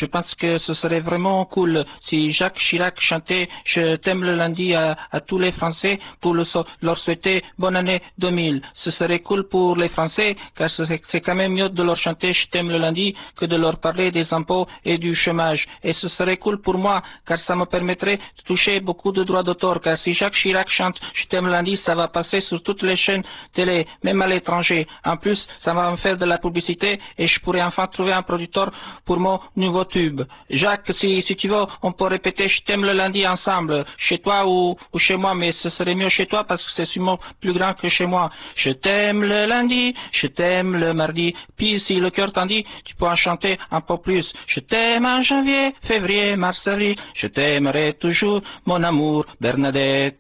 Je pense que ce serait vraiment cool si Jacques Chirac chantait Je t'aime le lundi à tous les Français pour leur souhaiter bonne année 2000. Ce serait cool pour les Français car c'est quand même mieux de leur chanter Je t'aime le lundi que de leur parler des impôts et du chômage. Et ce serait cool pour moi car ça me permettrait de toucher beaucoup de droits d'auteur car si Jacques Chirac chante Je t'aime le lundi, ça va passer sur toutes les chaînes télé, même à l'étranger. En plus, ça va me faire de la publicité et je pourrais enfin trouver un producteur pour mon nouveau tube. Jacques, si tu veux, on peut répéter Je t'aime le lundi ensemble, chez toi ou chez moi, mais ce serait mieux chez toi parce que c'est sûrement plus grand que chez moi. Je t'aime le lundi, je t'aime le mardi, puis si le cœur t'en dit, tu peux en chanter un peu plus. Je t'aime en janvier, février, mars, avril, je t'aimerai toujours, mon amour, Bernadette.